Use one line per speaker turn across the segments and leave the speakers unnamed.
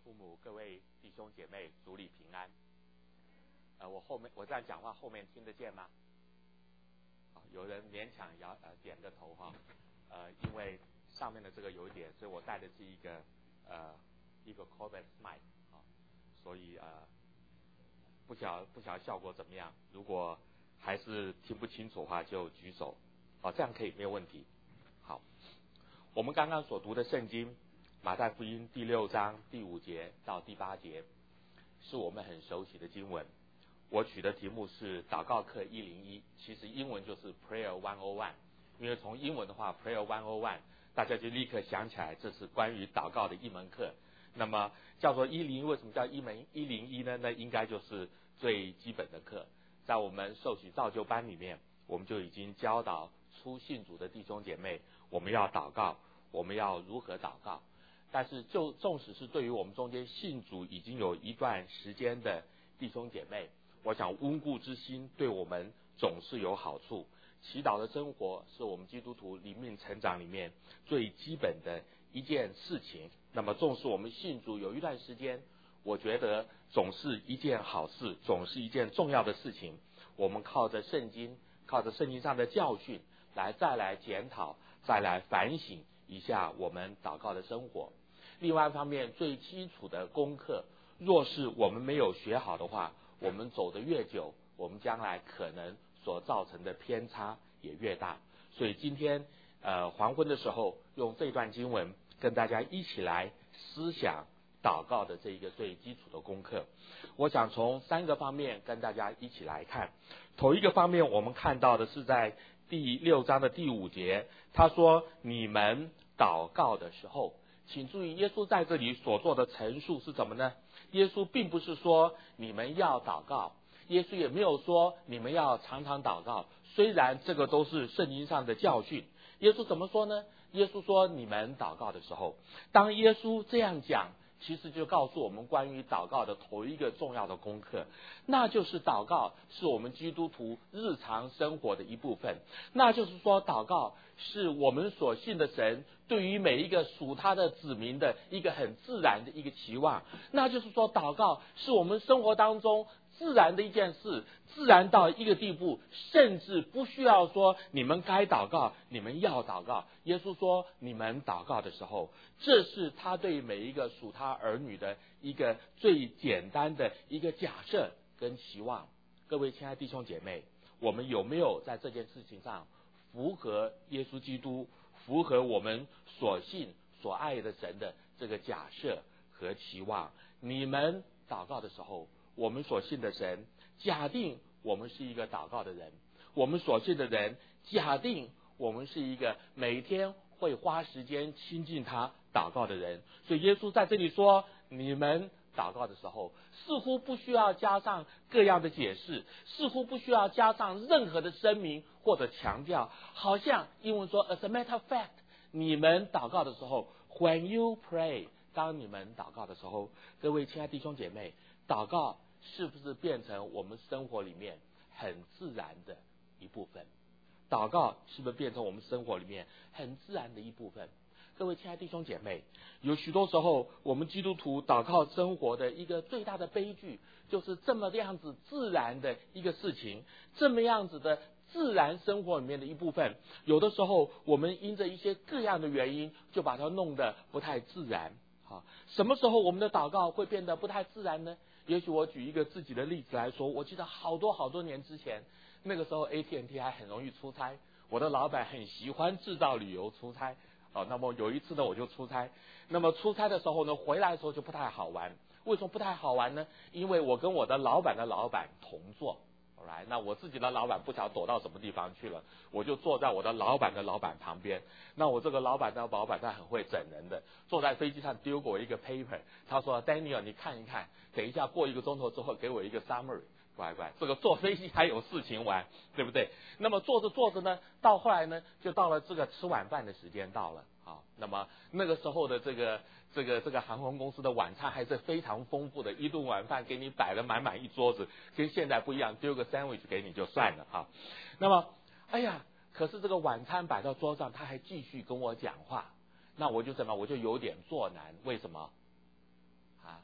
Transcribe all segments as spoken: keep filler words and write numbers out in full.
父母、各位弟兄姐妹，主里平安。呃，我后面我这样讲话，后面听得见吗？好，有人勉强摇呃点个头哈。呃，因为上面的这个有一点，所以我带的是一个呃一个 Corbett mic 啊，所以呃不晓不晓得效果怎么样。如果还是听不清楚的话，就举手。好，这样可以没有问题。好，我们刚刚所读的圣经马太福音第六章第五节到第八节，是我们很熟悉的经文。我取的题目是祷告课一零一，其实英文就是 Prayer one oh one， 因为从英文的话 Prayer one oh one， 大家就立刻想起来这是关于祷告的一门课。那么叫做一零，为什么叫一门一零一呢？那应该就是最基本的课。在我们受洗造就班里面，我们就已经教导初信主的弟兄姐妹，我们要祷告，我们要如何祷告。但是就纵使是对于我们中间信主已经有一段时间的弟兄姐妹，我想温故知新对我们总是有好处。祈祷的生活是我们基督徒灵命成长里面最基本的一件事情。那么纵使我们信主有一段时间，我觉得总是一件好事，总是一件重要的事情。我们靠着圣经，靠着圣经上的教训来再来检讨，再来反省一下我们祷告的生活。另外一方面，最基础的功课，若是我们没有学好的话，我们走得越久，我们将来可能所造成的偏差也越大。所以今天呃黄昏的时候，用这段经文跟大家一起来思想祷告的这一个最基础的功课。我想从三个方面跟大家一起来看。头一个方面，我们看到的是在第六章的第五节，他说你们祷告的时候，请注意耶稣在这里所做的陈述是什么呢？耶稣并不是说你们要祷告，耶稣也没有说你们要常常祷告，虽然这个都是圣经上的教训。耶稣怎么说呢？耶稣说你们祷告的时候，当耶稣这样讲，其实就告诉我们关于祷告的头一个重要的功课，那就是祷告是我们基督徒日常生活的一部分。那就是说祷告是我们所信的神对于每一个属他的子民的一个很自然的一个期望。那就是说祷告是我们生活当中自然的一件事，自然到一个地步，甚至不需要说你们该祷告，你们要祷告。耶稣说你们祷告的时候，这是他对每一个属他儿女的一个最简单的一个假设跟期望。各位亲爱的弟兄姐妹，我们有没有在这件事情上符合耶稣基督，符合我们所信所爱的神的这个假设和期望？你们祷告的时候，我们所信的神假定我们是一个祷告的人，我们所信的人假定我们是一个每天会花时间亲近他祷告的人。所以耶稣在这里说你们祷告的时候，似乎不需要加上各样的解释，似乎不需要加上任何的声明或者强调，好像英文说 as a matter of fact， 你们祷告的时候 when you pray， 当你们祷告的时候，各位亲爱的弟兄姐妹，祷告是不是变成我们生活里面很自然的一部分？祷告是不是变成我们生活里面很自然的一部分？各位亲爱的弟兄姐妹，有许多时候我们基督徒祷告生活的一个最大的悲剧，就是这么样子自然的一个事情，这么样子的自然生活里面的一部分，有的时候我们因着一些各样的原因，就把它弄得不太自然。好，什么时候我们的祷告会变得不太自然呢？也许我举一个自己的例子来说，我记得好多好多年之前，那个时候 A T and T 还很容易出差，我的老板很喜欢制造旅游出差。哦，那么有一次呢，我就出差。那么出差的时候呢，回来的时候就不太好玩。为什么不太好玩呢？因为我跟我的老板的老板同坐。Alright， 那我自己的老板不晓得躲到什么地方去了，我就坐在我的老板的老板旁边。那我这个老板的老板他很会整人的，坐在飞机上丢给我一个 paper， 他说 Daniel 你看一看，等一下过一个钟头之后给我一个 summary。乖乖，这个坐飞机还有事情玩，对不对？那么坐着坐着呢，到后来呢，就到了这个吃晚饭的时间到了。好，那么那个时候的这个这个这个航空公司的晚餐还是非常丰富的，一顿晚饭给你摆了满满一桌子，跟现在不一样，丢个 sandwich 给你就算了哈。那么，哎呀，可是这个晚餐摆到桌上，他还继续跟我讲话，那我就什么，我就有点作难。为什么？啊，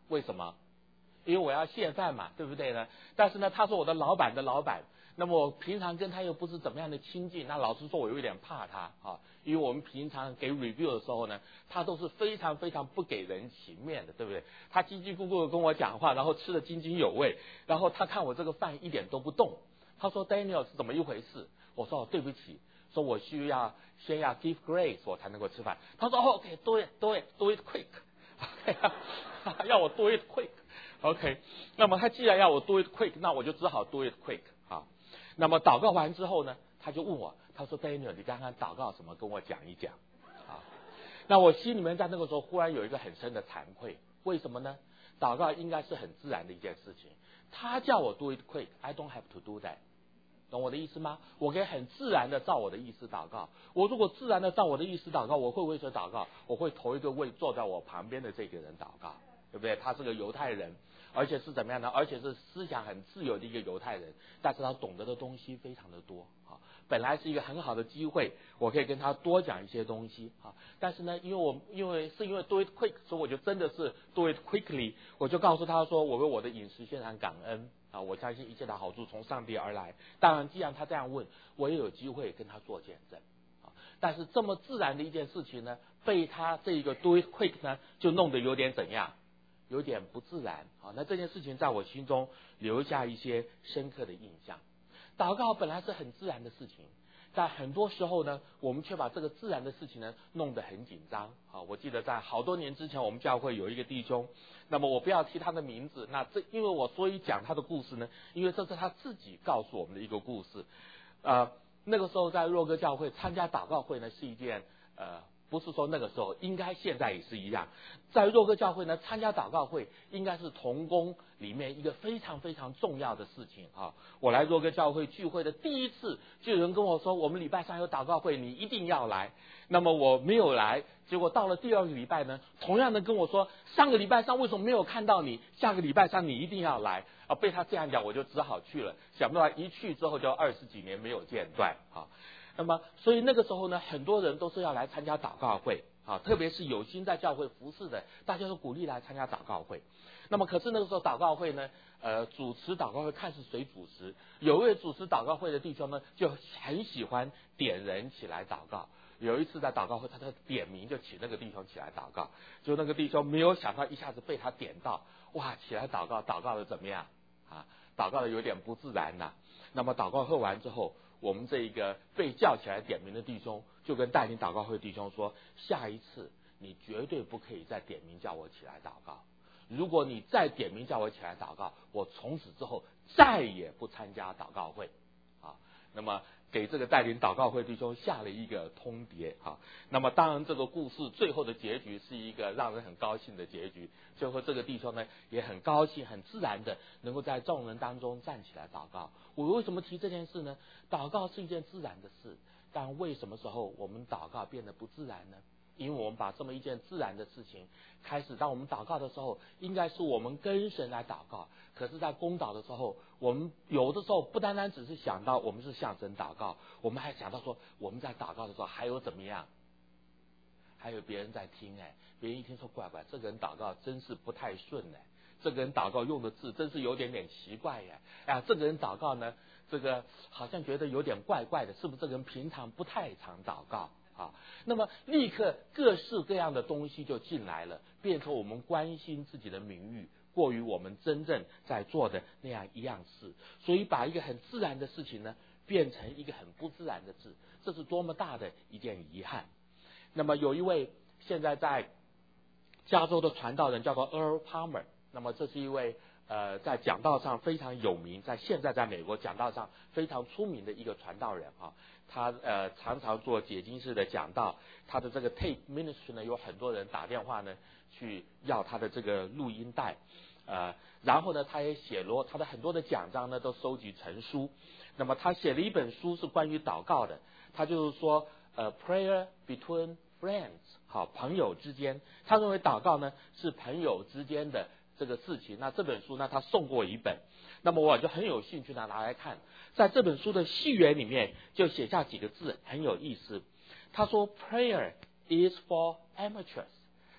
为什么？因为我要现饭嘛，对不对呢？但是呢，他是我的老板的老板，那么我平常跟他又不是怎么样的亲近，那老实说我有一点怕他啊，因为我们平常给 review 的时候呢，他都是非常非常不给人情面的，对不对？他叽叽咕咕的跟我讲话，然后吃得津津有味，然后他看我这个饭一点都不动，他说 Daniel 是怎么一回事？我说、哦、对不起，说我需要先要 give grace 我才能够吃饭。他说、哦、OK do it do it do it quick 要我 do it quick OK， 那么他既然要我 do it quick， 那我就只好 do it quick 啊。那么祷告完之后呢，他就问我，他说 Daniel 你刚刚祷告什么，跟我讲一讲啊。那我心里面在那个时候忽然有一个很深的惭愧，为什么呢？祷告应该是很自然的一件事情，他叫我 do it quick， I don't have to do that， 懂我的意思吗？我可以很自然的照我的意思祷告。我如果自然的照我的意思祷告，我会为谁祷告？我会头一个为坐在我旁边的这个人祷告，对不对？他是个犹太人，而且是怎么样呢？而且是思想很自由的一个犹太人，但是他懂得的东西非常的多啊。本来是一个很好的机会，我可以跟他多讲一些东西啊。但是呢，因为我因为是因为 do it quick， 所以我就真的是 do it quickly， 我就告诉他说，我为我的饮食献上感恩啊，我相信一切的好处从上帝而来。当然，既然他这样问，我也有机会跟他做见证啊。但是这么自然的一件事情呢，被他这个 do it quick 呢，就弄得有点怎样？有点不自然啊，那这件事情在我心中留下一些深刻的印象。祷告本来是很自然的事情，但很多时候呢，我们却把这个自然的事情呢弄得很紧张啊。我记得在好多年之前，我们教会有一个弟兄，那么我不要提他的名字，那这因为我所以讲他的故事呢，因为这是他自己告诉我们的一个故事。呃，那个时候在若歌教会参加祷告会呢，是一件呃。不是说那个时候，应该现在也是一样。在若歌教会呢，参加祷告会应该是同工里面一个非常非常重要的事情啊。我来若歌教会聚会的第一次，就有人跟我说，我们礼拜三有祷告会，你一定要来。那么我没有来，结果到了第二个礼拜呢，同样的跟我说，上个礼拜三为什么没有看到你？下个礼拜三你一定要来啊！被他这样讲，我就只好去了。想不到一去之后就二十几年没有间断啊。那么，所以那个时候呢，很多人都是要来参加祷告会啊，特别是有心在教会服侍的，大家都鼓励来参加祷告会。那么，可是那个时候祷告会呢，呃，主持祷告会看是谁主持，有一位主持祷告会的弟兄呢，就很喜欢点人起来祷告。有一次在祷告会，他的点名就请那个弟兄起来祷告，就那个弟兄没有想到一下子被他点到，哇，起来祷告，祷告的怎么样啊？祷告的有点不自然呐、啊。那么祷告会完之后，我们这一个被叫起来点名的弟兄就跟带领祷告会弟兄说，下一次你绝对不可以再点名叫我起来祷告，如果你再点名叫我起来祷告，我从此之后再也不参加祷告会啊。那么给这个带领祷告会弟兄下了一个通牒啊。那么当然这个故事最后的结局是一个让人很高兴的结局，最后这个弟兄呢也很高兴很自然的能够在众人当中站起来祷告。我为什么提这件事呢？祷告是一件自然的事，但为什么时候我们祷告变得不自然呢？因为我们把这么一件自然的事情开始，当我们祷告的时候，应该是我们跟神来祷告。可是在公祷的时候，我们有的时候不单单只是想到我们是向神祷告，我们还想到说我们在祷告的时候还有怎么样，还有别人在听哎，别人一听说怪怪，这个人祷告真是不太顺哎，这个人祷告用的字真是有点点奇怪呀，哎呀，这个人祷告呢，这个好像觉得有点怪怪的，是不是这个人平常不太常祷告？啊，那么立刻各式各样的东西就进来了，变成我们关心自己的名誉，过于我们真正在做的那样一样事，所以把一个很自然的事情呢，变成一个很不自然的事，这是多么大的一件遗憾。那么有一位现在在加州的传道人叫做 Earl Palmer， 那么这是一位呃在讲道上非常有名，在现在在美国讲道上非常出名的一个传道人啊。他呃常常做解经式的讲道，他的这个 tape ministry 呢，有很多人打电话呢去要他的这个录音带，呃，然后呢，他也写了他的很多的讲章呢都收集成书。那么他写了一本书是关于祷告的，他就是说呃 prayer between friends， 好，朋友之间，他认为祷告呢是朋友之间的这个事情。那这本书呢，他送过一本。那么我就很有兴趣的拿来看，在这本书的序言里面就写下几个字很有意思。他说 Prayer is for amateurs，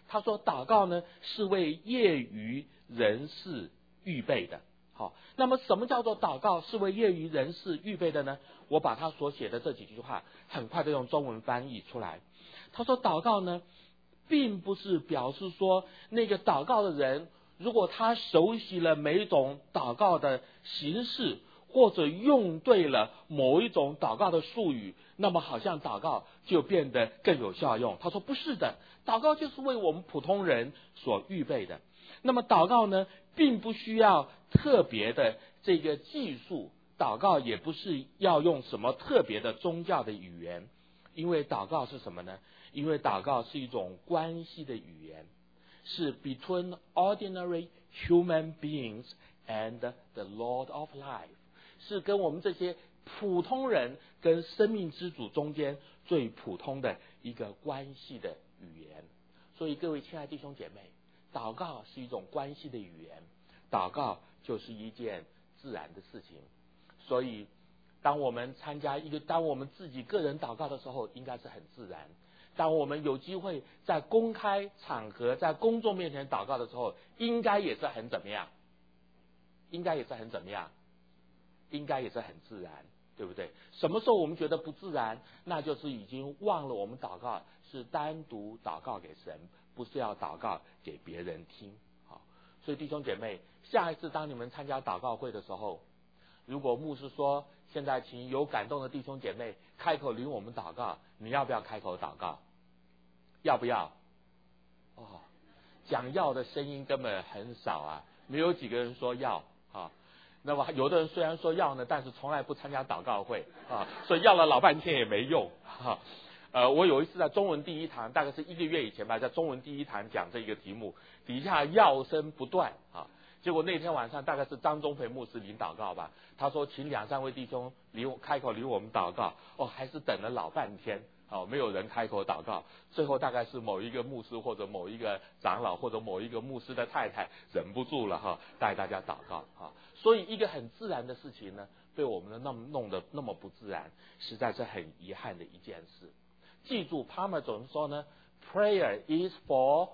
他说祷告呢是为业余人士预备的。好，那么什么叫做祷告是为业余人士预备的呢？我把他所写的这几句话很快的用中文翻译出来。他说祷告呢并不是表示说那个祷告的人如果他熟悉了每一种祷告的形式，或者用对了某一种祷告的术语，那么好像祷告就变得更有效用。他说不是的，祷告就是为我们普通人所预备的。那么祷告呢并不需要特别的这个技术，祷告也不是要用什么特别的宗教的语言，因为祷告是什么呢？因为祷告是一种关系的语言，是 between ordinary human beings and the Lord of life， 是跟我们这些普通人跟生命之主中间最普通的一个关系的语言。所以各位亲爱的弟兄姐妹，祷告是一种关系的语言，祷告就是一件自然的事情。所以当我们参加一个当我们自己个人祷告的时候，应该是很自然。当我们有机会在公开场合在公众面前祷告的时候，应该也是很怎么样应该也是很怎么样应该也是很自然，对不对？什么时候我们觉得不自然，那就是已经忘了我们祷告是单独祷告给神，不是要祷告给别人听。好，所以弟兄姐妹，下一次当你们参加祷告会的时候，如果牧师说现在请有感动的弟兄姐妹开口领我们祷告，你要不要开口祷告？要不要？哦，讲要的声音根本很少啊，没有几个人说要啊。那么有的人虽然说要呢，但是从来不参加祷告会啊，所以要了老半天也没用啊。呃，我有一次在中文第一堂，大概是一个月以前吧，在中文第一堂讲这个题目，底下要声不断啊。结果那天晚上大概是张忠培牧师领祷告吧，他说请两三位弟兄领开口领我们祷告，哦，还是等了老半天。哦，没有人开口祷告，最后大概是某一个牧师或者某一个长老或者某一个牧师的太太忍不住了哈，带大家祷告哈。所以一个很自然的事情呢，被我们那么弄得那么不自然，实在是很遗憾的一件事。记住 Palmer 总是说呢 ，Prayer is for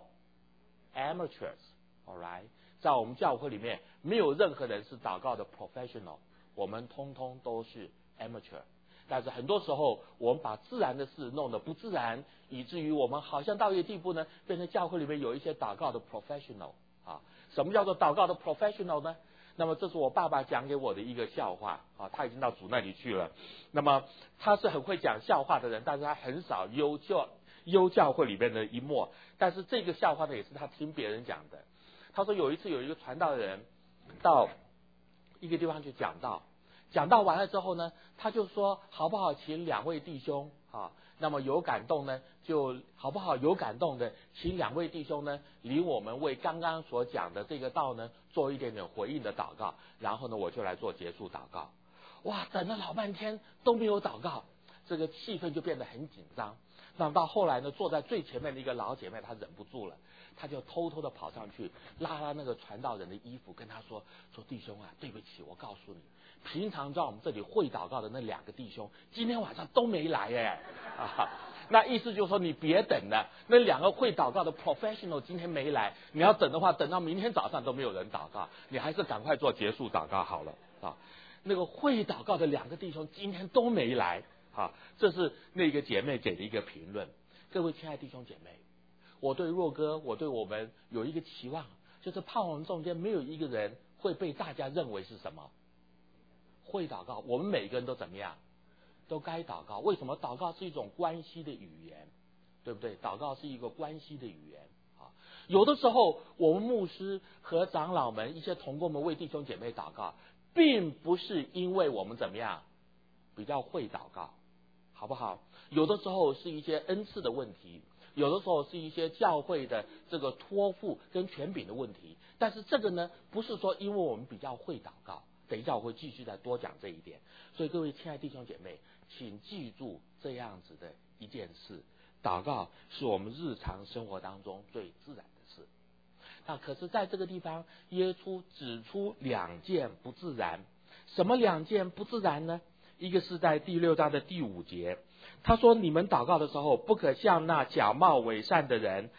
amateurs， all right， 在我们教会里面没有任何人是祷告的 professional， 我们通通都是 amateur。但是很多时候我们把自然的事弄得不自然，以至于我们好像到一个地步呢，变成教会里面有一些祷告的 professional 啊。什么叫做祷告的 professional 呢？那么这是我爸爸讲给我的一个笑话啊，他已经到主那里去了。那么他是很会讲笑话的人，但是他很少幽教幽教会里面的一幕。但是这个笑话呢，也是他听别人讲的。他说有一次有一个传道的人到一个地方去讲道。讲到完了之后呢，他就说好不好请两位弟兄啊，那么有感动呢就好不好有感动的请两位弟兄呢领我们为刚刚所讲的这个道呢做一点点回应的祷告，然后呢我就来做结束祷告。哇，等了老半天都没有祷告，这个气氛就变得很紧张。那到后来呢，坐在最前面的一个老姐妹她忍不住了，她就偷偷的跑上去拉拉那个传道人的衣服，跟他说说弟兄啊，对不起，我告诉你，平常在我们这里会祷告的那两个弟兄今天晚上都没来耶啊，那意思就是说你别等了，那两个会祷告的 professional 今天没来，你要等的话等到明天早上都没有人祷告，你还是赶快做结束祷告好了啊。那个会祷告的两个弟兄今天都没来啊，这是那个姐妹给的一个评论。各位亲爱的弟兄姐妹，我对若哥我对我们有一个期望，就是盼望中间没有一个人会被大家认为是什么会祷告，我们每个人都怎么样都该祷告。为什么？祷告是一种关系的语言，对不对？祷告是一个关系的语言啊。有的时候我们牧师和长老们一些同工们为弟兄姐妹祷告，并不是因为我们怎么样比较会祷告，好不好？有的时候是一些恩赐的问题，有的时候是一些教会的这个托付跟权柄的问题，但是这个呢不是说因为我们比较会祷告。等一下我会继续再多讲这一点。所以各位亲爱的弟兄姐妹，请记住这样子的一件事，祷告是我们日常生活当中最自然的事。那可是在这个地方耶稣指出两件不自然。什么两件不自然呢？一个是在第六章的第五节，他说你们祷告的时候不可像那假冒伪善的人，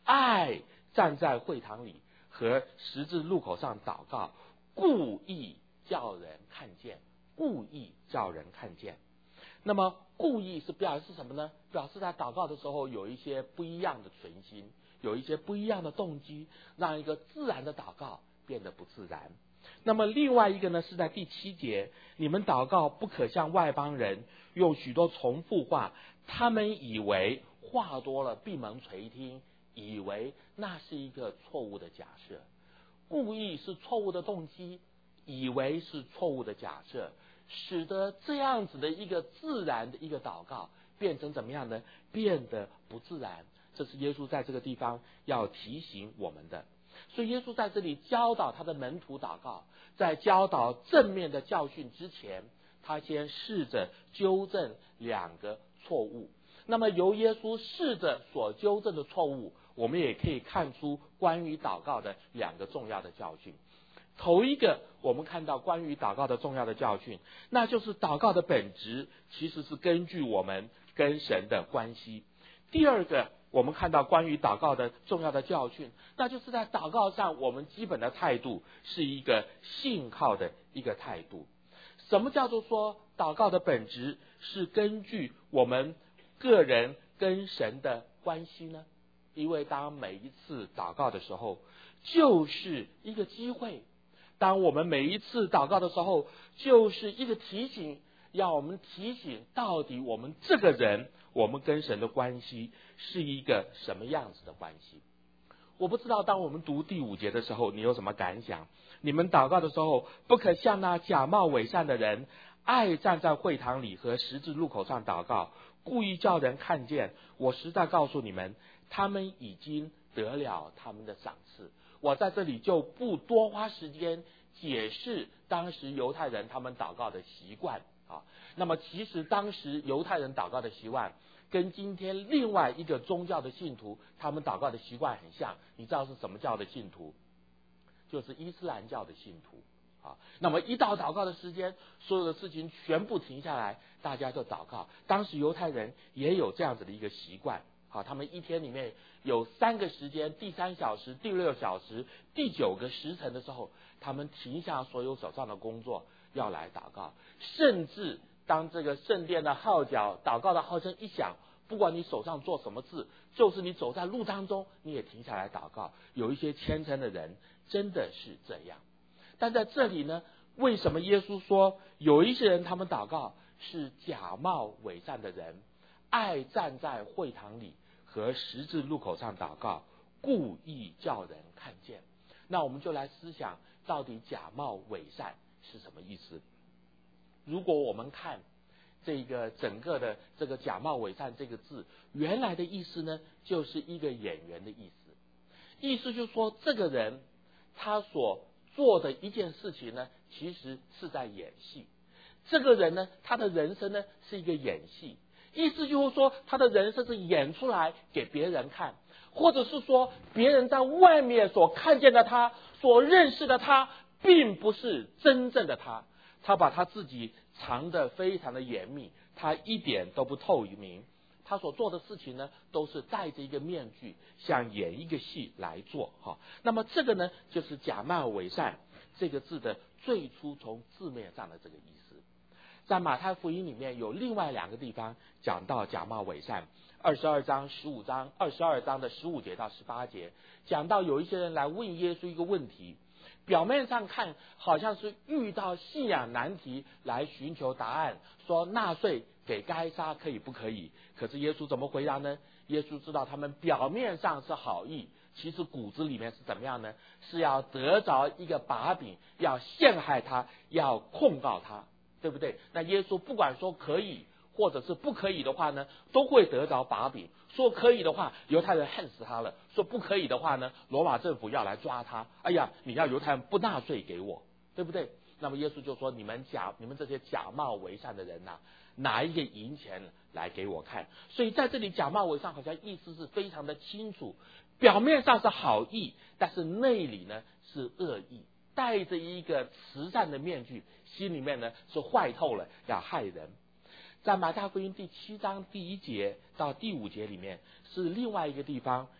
爱站在会堂里和十字路口上祷告，故意叫人看见，故意叫人看见。那么故意是表示什么呢？表示在祷告的时候有一些不一样的存心，有一些不一样的动机，让一个自然的祷告变得不自然。那么另外一个呢，是在第七节，你们祷告不可像外邦人用许多重复话，他们以为话多了闭门垂听，以为那是一个错误的假设。故意是错误的动机，以为是错误的假设，使得这样子的一个自然的一个祷告变成怎么样呢？变得不自然。这是耶稣在这个地方要提醒我们的。所以耶稣在这里教导他的门徒祷告，在教导正面的教训之前，他先试着纠正两个错误。那么由耶稣试着所纠正的错误，我们也可以看出关于祷告的两个重要的教训。头一个，我们看到关于祷告的重要的教训，那就是祷告的本质其实是根据我们跟神的关系。第二个，我们看到关于祷告的重要的教训，那就是在祷告上我们基本的态度是一个信靠的一个态度。什么叫做说祷告的本质是根据我们个人跟神的关系呢？因为当每一次祷告的时候就是一个机会，当我们每一次祷告的时候就是一个提醒，要我们提醒到底我们这个人我们跟神的关系是一个什么样子的关系。我不知道当我们读第五节的时候你有什么感想。你们祷告的时候不可像那假冒伪善的人，爱站在会堂里和十字路口上祷告，故意叫人看见。我实在告诉你们，他们已经得了他们的赏赐。我在这里就不多花时间解释当时犹太人他们祷告的习惯啊。那么其实当时犹太人祷告的习惯跟今天另外一个宗教的信徒他们祷告的习惯很像。你知道是什么教的信徒？就是伊斯兰教的信徒啊。那么一到祷告的时间，所有的事情全部停下来，大家就祷告。当时犹太人也有这样子的一个习惯。好，他们一天里面有三个时间，第三小时、第六小时、第九个时辰的时候，他们停下所有手上的工作要来祷告。甚至当这个圣殿的号角、祷告的号声一响，不管你手上做什么事，就是你走在路当中，你也停下来祷告。有一些虔诚的人真的是这样。但在这里呢，为什么耶稣说有一些人他们祷告是假冒伪善的人，爱站在会堂里和十字路口上祷告，故意叫人看见？那我们就来思想到底假冒伪善是什么意思。如果我们看这个整个的这个假冒伪善这个字原来的意思呢，就是一个演员的意思。意思就是说这个人他所做的一件事情呢，其实是在演戏。这个人呢，他的人生呢是一个演戏。意思就是说他的人生是演出来给别人看，或者是说别人在外面所看见的他，所认识的他，并不是真正的他。他把他自己藏得非常的严密，他一点都不透明。他所做的事情呢，都是戴着一个面具，像演一个戏来做哈。那么这个呢，就是假冒伪善这个字的最初从字面上的这个意思。在马太福音里面有另外两个地方讲到假冒伪善，二十二章、十五章、二十二章的十五节到十八节，讲到有一些人来问耶稣一个问题，表面上看好像是遇到信仰难题来寻求答案，说纳税给该撒可以不可以？可是耶稣怎么回答呢？耶稣知道他们表面上是好意，其实骨子里面是怎么样呢？是要得着一个把柄，要陷害他，要控告他，对不对？那耶稣不管说可以或者是不可以的话呢，都会得着把柄。说可以的话，犹太人恨死他了；说不可以的话呢，罗马政府要来抓他。哎呀，你要犹太人不纳税给我，对不对？那么耶稣就说：你们假，你们这些假冒伪善的人呐、啊，拿一个银钱来给我看。所以在这里假冒伪善好像意思是非常的清楚，表面上是好意，但是内里呢是恶意，戴着一个慈善的面具，心里面呢是坏透了，要害人。在马太福音第七章第一节到第五节里面是另外一个地方，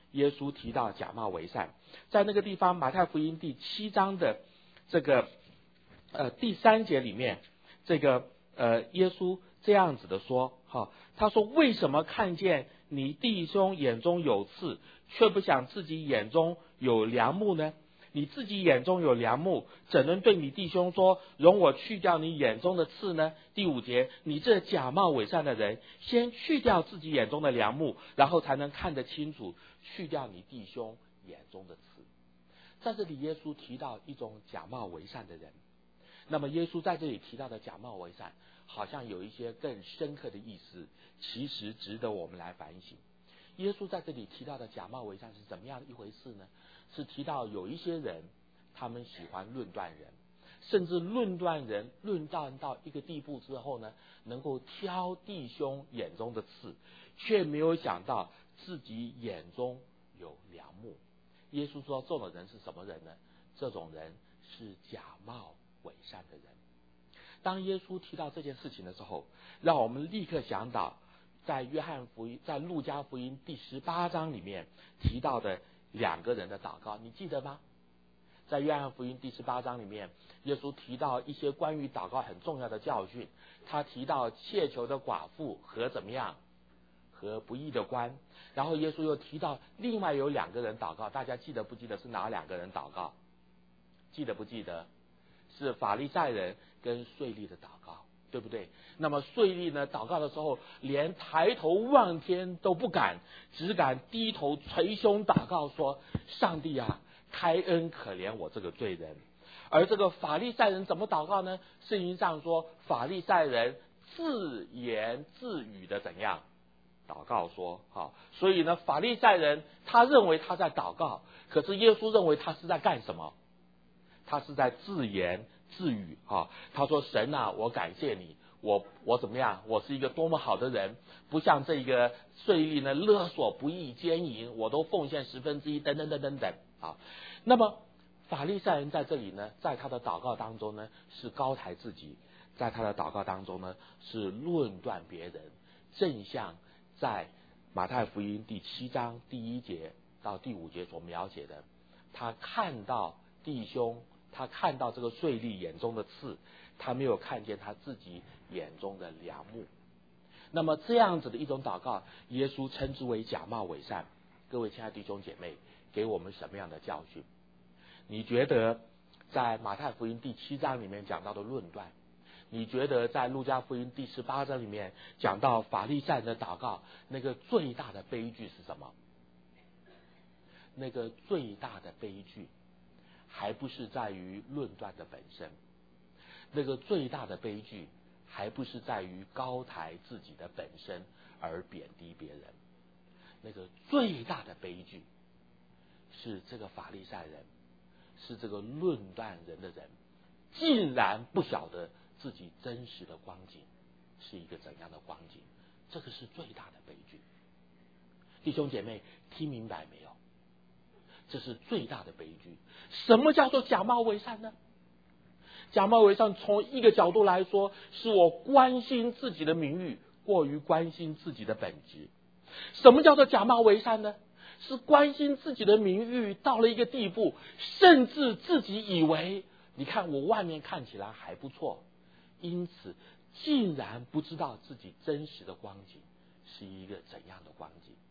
耶稣提到假冒为善，在那个地方马太福音第七章的这个呃第三节里面，这个呃耶稣这样子的说，哈，他说为什么看见你弟兄眼中有刺，却不想自己眼中有梁木呢？你自己眼中有梁木，怎能对你弟兄说，容我去掉你眼中的刺呢？第五节，你这假冒伪善的人，先去掉自己眼中的梁木，然后才能看得清楚，去掉你弟兄眼中的刺。在这里耶稣提到一种假冒伪善的人，那么耶稣在这里提到的假冒伪善，好像有一些更深刻的意思，其实值得我们来反省。耶稣在这里提到的假冒伪善是怎么样一回事呢？是提到有一些人，他们喜欢论断人，甚至论断人论断到一个地步之后呢，能够挑弟兄眼中的刺，却没有想到自己眼中有梁木。耶稣说这种人是什么人呢？这种人是假冒伪善的人。当耶稣提到这件事情的时候，让我们立刻想到在约翰福音在路加福音第十八章里面提到的两个人的祷告，你记得吗？在约翰福音第十八章里面，耶稣提到一些关于祷告很重要的教训。他提到切求的寡妇和怎么样，和不义的官。然后耶稣又提到另外有两个人祷告，大家记得不记得是哪两个人祷告？记得不记得？是法利赛人跟税吏的祷告，对不对？那么税吏呢，祷告的时候连抬头望天都不敢，只敢低头捶胸祷告说，上帝啊，开恩可怜我这个罪人。而这个法利赛人怎么祷告呢？圣经上说法利赛人自言自语的怎样祷告说，好，所以呢法利赛人他认为他在祷告，可是耶稣认为他是在干什么？他是在自言自语啊！他说：“神啊，我感谢你，我我怎么样？我是一个多么好的人，不像这个税吏呢，勒索不义、奸淫，我都奉献十分之一，等等等等等啊。”那么法利赛人在这里呢，在他的祷告当中呢，是高抬自己；在他的祷告当中呢，是论断别人，正像在马太福音第七章第一节到第五节所描写的，他看到弟兄。他看到这个税吏眼中的刺，他没有看见他自己眼中的梁木。那么这样子的一种祷告，耶稣称之为假冒伪善。各位亲爱的弟兄姐妹，给我们什么样的教训？你觉得在马太福音第七章里面讲到的论断，你觉得在路加福音第十八章里面讲到法利赛人的祷告，那个最大的悲剧是什么？那个最大的悲剧还不是在于论断的本身，那个最大的悲剧还不是在于高抬自己的本身而贬低别人，那个最大的悲剧是这个法利赛人，是这个论断人的人，竟然不晓得自己真实的光景是一个怎样的光景，这个是最大的悲剧。弟兄姐妹，听明白没有？这是最大的悲剧。什么叫做假冒伪善呢？假冒伪善从一个角度来说，是我关心自己的名誉过于关心自己的本质。什么叫做假冒伪善呢？是关心自己的名誉到了一个地步，甚至自己以为，你看我外面看起来还不错，因此竟然不知道自己真实的光景是一个怎样的光景。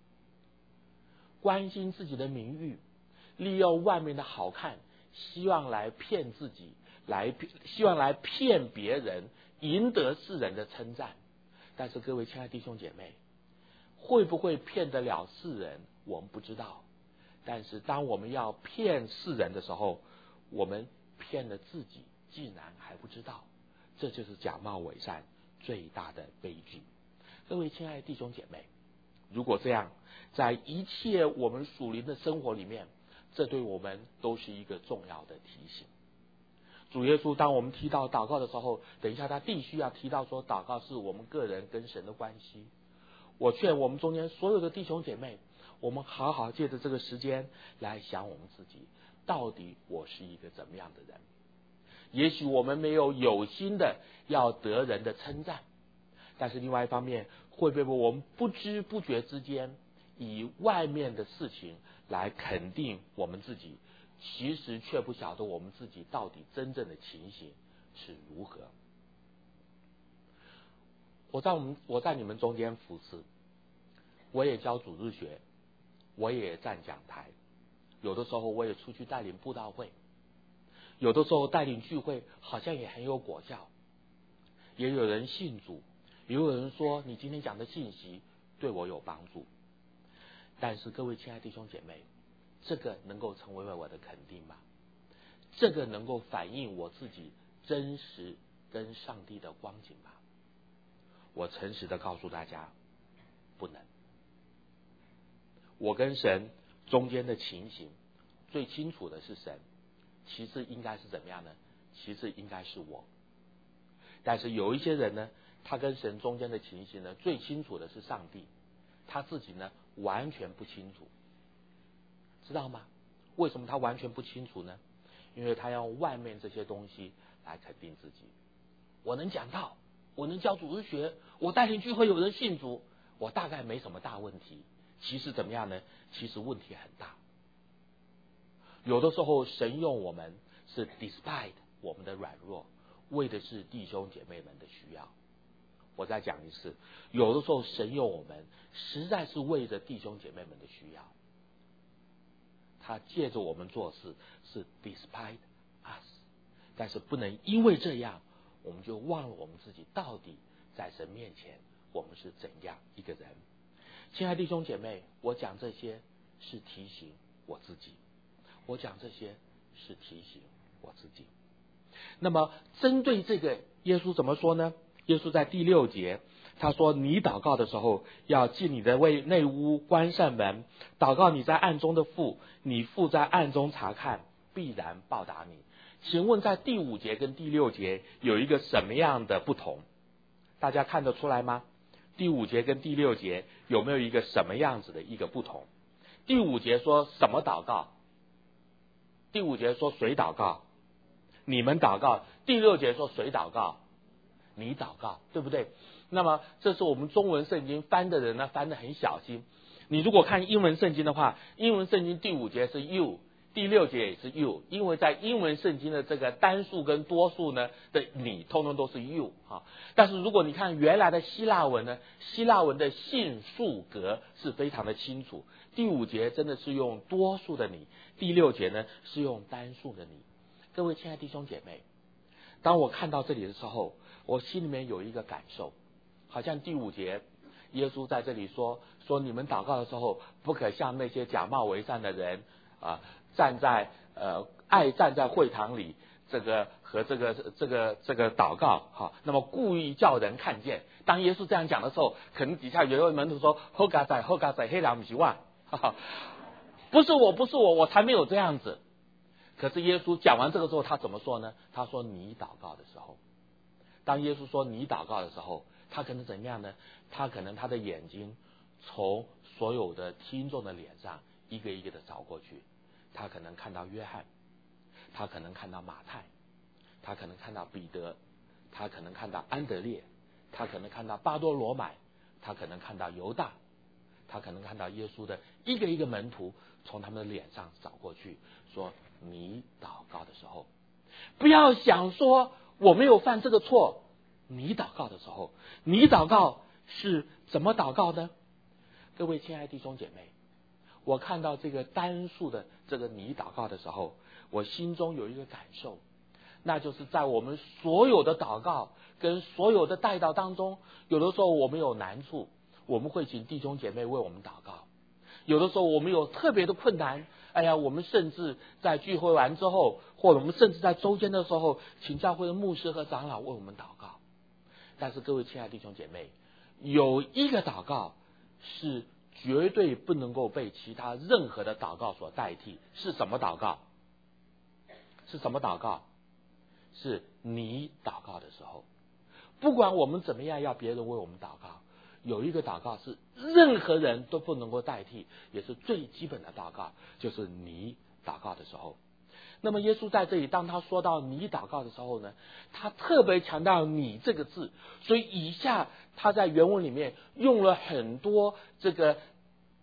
关心自己的名誉，利用外面的好看，希望来骗自己，来希望来骗别人，赢得世人的称赞。但是各位亲爱的弟兄姐妹，会不会骗得了世人，我们不知道。但是当我们要骗世人的时候，我们骗了自己，竟然还不知道。这就是假冒伪善最大的悲剧。各位亲爱的弟兄姐妹，如果这样，在一切我们属灵的生活里面，这对我们都是一个重要的提醒。主耶稣当我们提到祷告的时候，等一下他必须要提到说，祷告是我们个人跟神的关系。我劝我们中间所有的弟兄姐妹，我们好好借着这个时间来想我们自己，到底我是一个怎么样的人。也许我们没有有心的要得人的称赞，但是另外一方面，会不会我们不知不觉之间以外面的事情来肯定我们自己，其实却不晓得我们自己到底真正的情形是如何。我在我们我在你们中间服侍，我也教主日学，我也站讲台，有的时候我也出去带领布道会，有的时候带领聚会好像也很有果效，也有人信主，也有人说你今天讲的信息对我有帮助。但是各位亲爱的弟兄姐妹，这个能够成为我的肯定吗？这个能够反映我自己真实跟上帝的光景吗？我诚实的告诉大家，不能。我跟神中间的情形最清楚的是神，其次应该是怎么样呢？其次应该是我。但是有一些人呢，他跟神中间的情形呢，最清楚的是上帝，他自己呢完全不清楚，知道吗？为什么他完全不清楚呢？因为他用外面这些东西来肯定自己。我能讲道，我能教主日学，我带领聚会有人信主，我大概没什么大问题。其实怎么样呢？其实问题很大。有的时候神用我们是 despite 我们的软弱，为的是弟兄姐妹们的需要。我再讲一次，有的时候神用我们实在是为着弟兄姐妹们的需要，他借着我们做事是 despite us， 但是不能因为这样我们就忘了我们自己到底在神面前我们是怎样一个人。亲爱的弟兄姐妹，我讲这些是提醒我自己，我讲这些是提醒我自己。那么针对这个，耶稣怎么说呢？耶稣在第六节他说，你祷告的时候要进你的内屋，关上门，祷告你在暗中的父，你父在暗中查看，必然报答你。请问在第五节跟第六节有一个什么样的不同？大家看得出来吗？第五节跟第六节有没有一个什么样子的一个不同？第五节说什么祷告？第五节说谁祷告？你们祷告。第六节说谁祷告？你祷告，对不对？那么这是我们中文圣经翻的人呢，翻得很小心。你如果看英文圣经的话，英文圣经第五节是 you， 第六节也是 you， 因为在英文圣经的这个单数跟多数呢的你通通都是 you 哈。但是如果你看原来的希腊文呢，希腊文的性数格是非常的清楚，第五节真的是用多数的你，第六节呢是用单数的你。各位亲爱的弟兄姐妹，当我看到这里的时候，我心里面有一个感受，好像第五节耶稣在这里说说你们祷告的时候，不可像那些假冒为善的人啊，站在呃爱站在会堂里，这个和这个这个这个祷告哈，那么故意叫人看见。当耶稣这样讲的时候，可能底下有一位门徒说：“后嘎仔后嘎仔黑狼不希望，不是我不是我，我才没有这样子。”可是耶稣讲完这个之后，他怎么说呢？他说：“你祷告的时候。”当耶稣说你祷告的时候，他可能怎么样呢？他可能他的眼睛从所有的听众的脸上一个一个的找过去，他可能看到约翰，他可能看到马太，他可能看到彼得，他可能看到安德烈，他可能看到巴多罗买，他可能看到犹大，他可能看到耶稣的一个一个门徒从他们的脸上找过去，说你祷告的时候，不要想说我没有犯这个错。你祷告的时候，你祷告是怎么祷告呢？各位亲爱的弟兄姐妹，我看到这个单数的这个你祷告的时候，我心中有一个感受，那就是在我们所有的祷告跟所有的代祷当中，有的时候我们有难处，我们会请弟兄姐妹为我们祷告；有的时候我们有特别的困难，哎呀，我们甚至在聚会完之后，或者我们甚至在周间的时候，请教会的牧师和长老为我们祷告。但是各位亲爱的弟兄姐妹，有一个祷告是绝对不能够被其他任何的祷告所代替，是什么祷告？是什么祷告？是你祷告的时候，不管我们怎么样要别人为我们祷告，有一个祷告是任何人都不能够代替，也是最基本的祷告，就是你祷告的时候。那么耶稣在这里当他说到你祷告的时候呢，他特别强调你这个字，所以以下他在原文里面用了很多这个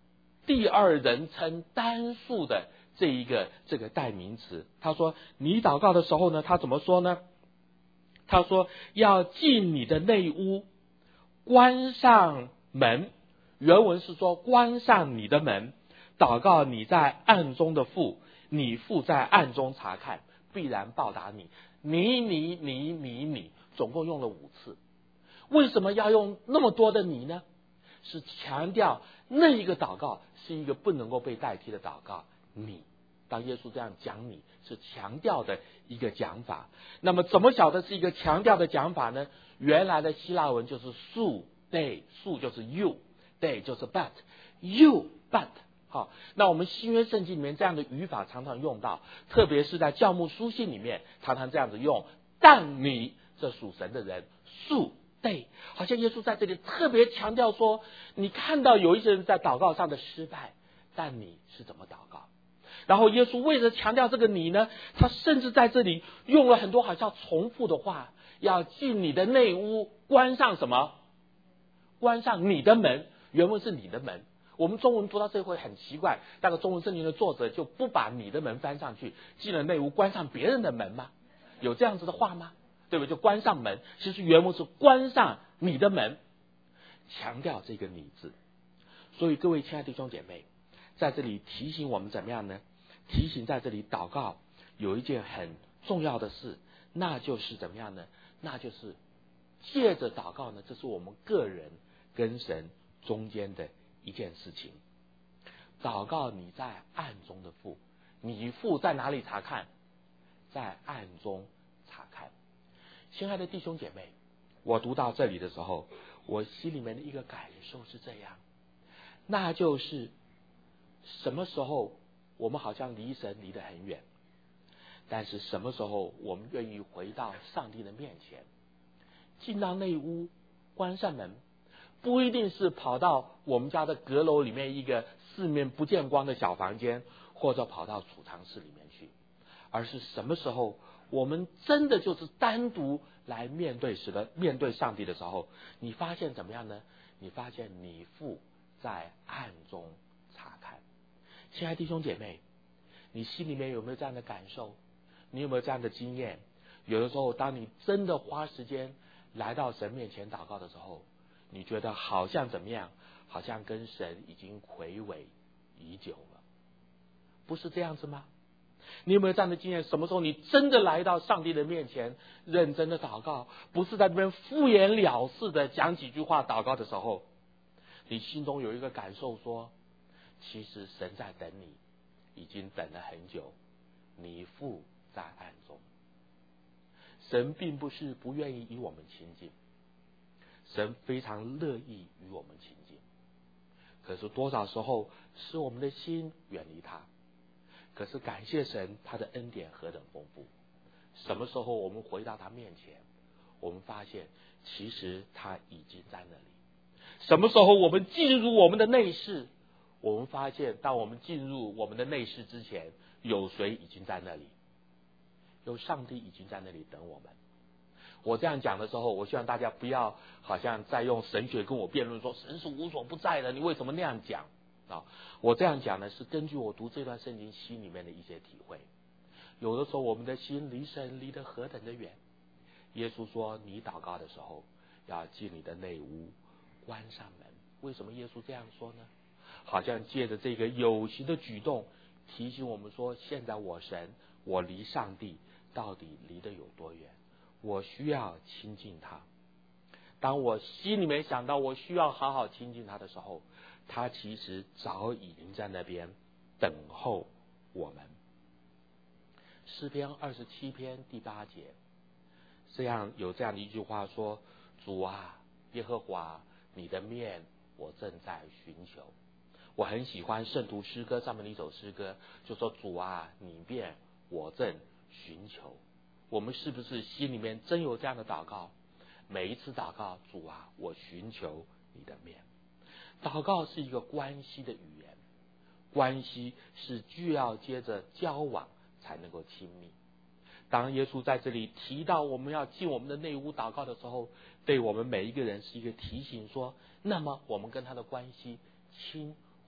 第二人称单数的这一个这个代名词。他说你祷告的时候呢，他怎么说呢？他说要进你的内屋，关上门。原文是说关上你的门，祷告你在暗中的父，你父在暗中查看，必然报答你。你你你你你，总共用了五次。为什么要用那么多的你呢？是强调那一个祷告是一个不能够被代替的祷告。你，当耶稣这样讲你，是强调的一个讲法。那么怎么晓得是一个强调的讲法呢？原来的希腊文就是 su they， su 就是 you， they 就是 but， you but。好，那我们新约圣经里面这样的语法常常用到，特别是在教牧书信里面常常这样子用。但你这属神的人，属对，好像耶稣在这里特别强调说，你看到有一些人在祷告上的失败，但你是怎么祷告？然后耶稣为了强调这个你呢，他甚至在这里用了很多好像重复的话，要进你的内屋，关上什么？关上你的门。原文是你的门。我们中文读到这会很奇怪，那个中文圣经的作者就不把你的门翻上去，进了内屋关上别人的门吗？有这样子的话吗？对不对？就关上门，其实原文是关上你的门，强调这个你字。所以各位亲爱的弟兄姐妹，在这里提醒我们怎么样呢？提醒在这里祷告有一件很重要的事，那就是怎么样呢？那就是借着祷告呢，这是我们个人跟神中间的一件事情。祷告你在暗中的父，你父在哪里查看？在暗中查看。亲爱的弟兄姐妹，我读到这里的时候，我心里面的一个感受是这样，那就是什么时候我们好像离神离得很远，但是什么时候我们愿意回到上帝的面前，进到内屋，关上门，不一定是跑到我们家的阁楼里面一个四面不见光的小房间，或者跑到储藏室里面去，而是什么时候我们真的就是单独来面对时的面对上帝的时候，你发现怎么样呢？你发现你父在暗中查看。亲爱的弟兄姐妹，你心里面有没有这样的感受？你有没有这样的经验？有的时候当你真的花时间来到神面前祷告的时候，你觉得好像怎么样？好像跟神已经睽违已久了，不是这样子吗？你有没有这样的经验？什么时候你真的来到上帝的面前，认真的祷告，不是在那边敷衍了事的讲几句话祷告的时候，你心中有一个感受说，其实神在等你，已经等了很久，你父在暗中。神并不是不愿意与我们亲近，神非常乐意与我们亲近，可是多少时候使我们的心远离他。可是感谢神，他的恩典何等丰富。什么时候我们回到他面前，我们发现其实他已经在那里。什么时候我们进入我们的内室，我们发现当我们进入我们的内室之前，有谁已经在那里？有上帝已经在那里等我们。我这样讲的时候，我希望大家不要好像在用神学跟我辩论说神是无所不在的，你为什么那样讲啊？我这样讲呢，是根据我读这段圣经心里面的一些体会。有的时候我们的心离神离得何等的远。耶稣说你祷告的时候要进你的内屋，关上门。为什么耶稣这样说呢？好像借着这个有形的举动提醒我们说，现在我神我离上帝到底离得有多远，我需要亲近他。当我心里面想到我需要好好亲近他的时候，他其实早已经在那边等候我们。诗篇二十七篇第八节，这样有这样的一句话说，主啊，耶和华，你的面我正在寻求。我很喜欢圣徒诗歌上面的一首诗歌，就说主啊，你面我正寻求。我们是不是心里面真有这样的祷告？每一次祷告，主啊，我寻求你的面。祷告是一个关系的语言，关系是需要接着交往才能够亲密。当耶稣在这里提到我们要进我们的内屋祷告的时候，对我们每一个人是一个提醒说，那么我们跟他的关系亲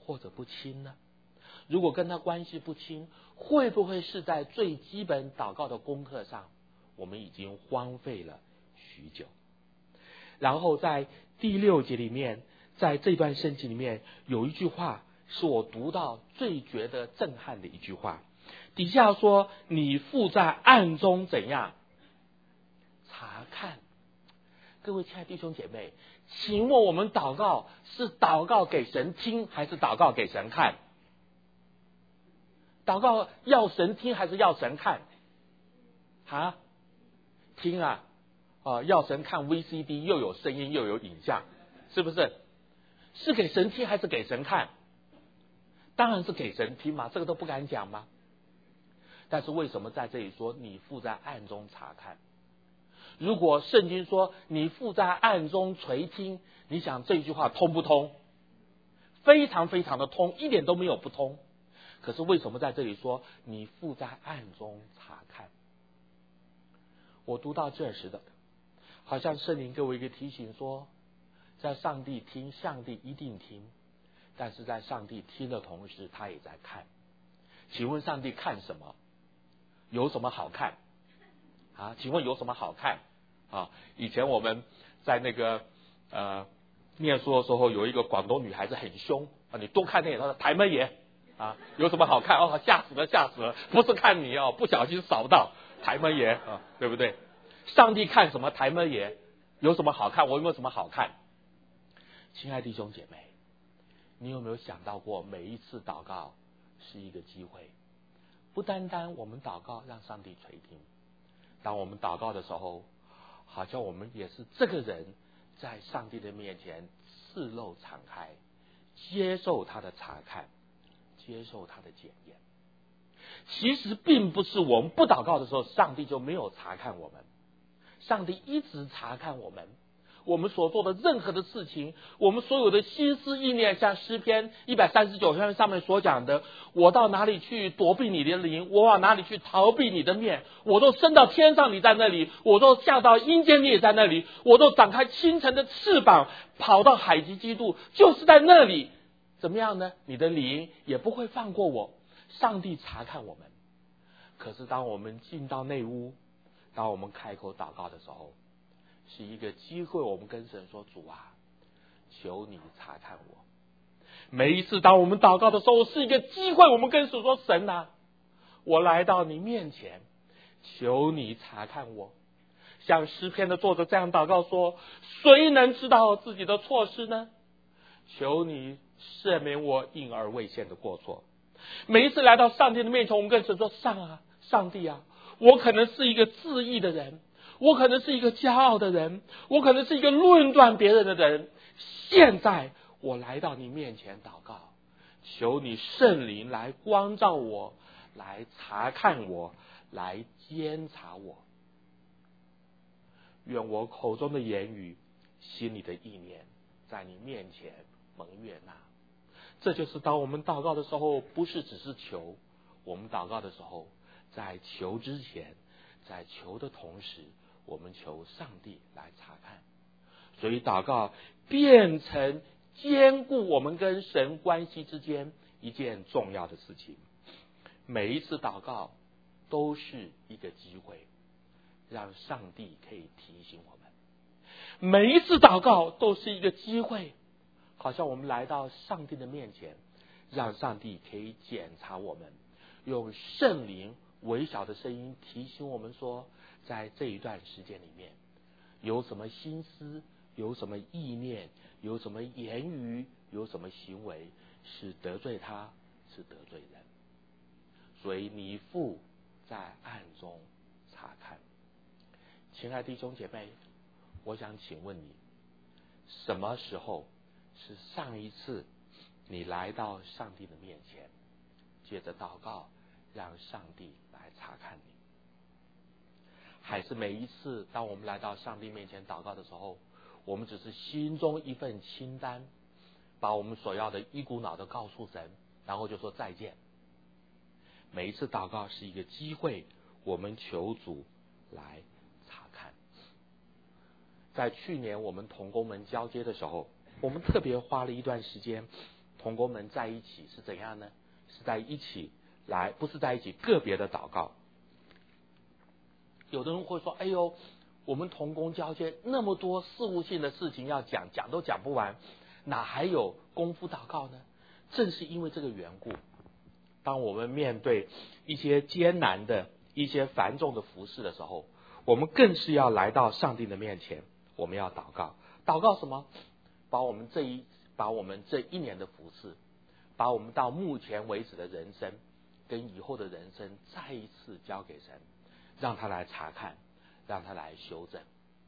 或者不亲呢？如果跟他关系不亲，会不会是在最基本祷告的功课上，我们已经荒废了许久？然后在第六节里面，在这段圣经里面有一句话是我读到最觉得震撼的一句话，底下说你父在暗中怎样查看。各位亲爱的弟兄姐妹，请问我们祷告是祷告给神听还是祷告给神看？祷告要神听还是要神看？啊，听啊，啊，要神看 V C D 又有声音又有影像，是不是？是给神听还是给神看？当然是给神听嘛，这个都不敢讲吗？但是为什么在这里说你父在暗中查看？如果圣经说你父在暗中垂听，你想这句话通不通？非常非常的通，一点都没有不通。可是为什么在这里说你父在暗中查看？我读到这时的，好像圣灵给我一个提醒说，在上帝听，上帝一定听，但是在上帝听的同时，他也在看。请问上帝看什么？有什么好看？啊，请问有什么好看？啊，以前我们在那个呃念书的时候，有一个广东女孩子很凶啊，你多看那眼，她说抬门爷啊，有什么好看？哦，吓死了，吓死了！不是看你哦，不小心扫到抬门爷啊，对不对？上帝看什么？抬门爷有什么好看？我有没有什么好看？亲爱的弟兄姐妹，你有没有想到过，每一次祷告是一个机会？不单单我们祷告让上帝垂听，当我们祷告的时候，好像我们也是这个人在上帝的面前赤露敞开，接受他的查看，接受他的检验。其实并不是我们不祷告的时候，上帝就没有查看我们，上帝一直查看我们。我们所做的任何的事情，我们所有的心思意念，像诗篇一百三十九篇上面所讲的，我到哪里去躲避你的灵，我往哪里去逃避你的面，我都升到天上你在那里，我都下到阴间你也在那里，我都展开清晨的翅膀跑到海极基督，就是在那里。怎么样呢？你的灵也不会放过我。上帝查看我们，可是当我们进到内屋，当我们开口祷告的时候，是一个机会，我们跟神说，主啊，求你查看我。每一次当我们祷告的时候，是一个机会，我们跟神说，神啊，我来到你面前，求你查看我。像诗篇的作者这样祷告说，谁能知道自己的错失呢？求你赦免我隐而未现的过错。每一次来到上帝的面前，我们跟神说，上啊，上帝啊，我可能是一个自义的人，我可能是一个骄傲的人，我可能是一个论断别人的人。现在我来到你面前祷告，求你圣灵来光照我，来查看我，来监察我。愿我口中的言语，心里的意念，在你面前蒙悦纳。这就是当我们祷告的时候，不是只是求，我们祷告的时候，在求之前，在求的同时，我们求上帝来查看。所以祷告变成兼顾我们跟神关系之间一件重要的事情。每一次祷告都是一个机会，让上帝可以提醒我们。每一次祷告都是一个机会，好像我们来到上帝的面前，让上帝可以检查我们，用圣灵微小的声音提醒我们说，在这一段时间里面，有什么心思，有什么意念，有什么言语，有什么行为是得罪他，是得罪人。所以你父在暗中查看。亲爱的弟兄姐妹，我想请问你，什么时候是上一次你来到上帝的面前，接着祷告，让上帝来查看你？还是每一次当我们来到上帝面前祷告的时候，我们只是心中一份清单，把我们所要的一股脑的告诉神，然后就说再见？每一次祷告是一个机会，我们求主来查看。在去年我们同工们交接的时候，我们特别花了一段时间同工们在一起是怎样呢？是在一起来，不是在一起个别的祷告。有的人会说，哎呦，我们同工交接那么多事务性的事情要讲，讲都讲不完，哪还有功夫祷告呢？正是因为这个缘故，当我们面对一些艰难的一些繁重的服事的时候，我们更是要来到上帝的面前，我们要祷告。祷告什么？把我们这一把我们这一年的服事，把我们到目前为止的人生跟以后的人生再一次交给神，让他来查看，让他来修正。